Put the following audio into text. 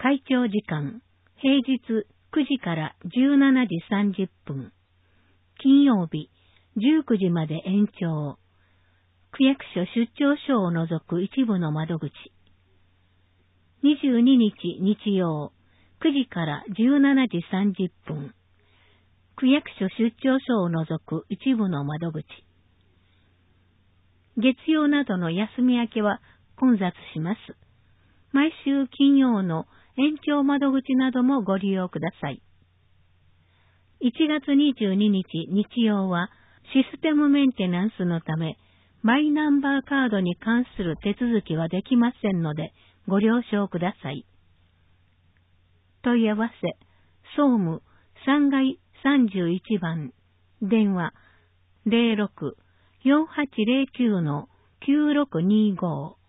会長時間、平日9時から17時30分。金曜日、19時まで延長。区役所出張所を除く一部の窓口。22日日曜、9時から17時30分。区役所出張所を除く一部の窓口。月曜などの休み明けは混雑します。毎週金曜の延長窓口などもご利用ください。1月22日日曜はシステムメンテナンスのため、マイナンバーカードに関する手続きはできませんので、ご了承ください。問い合わせ、総務3階31番、電話 06-4809-9625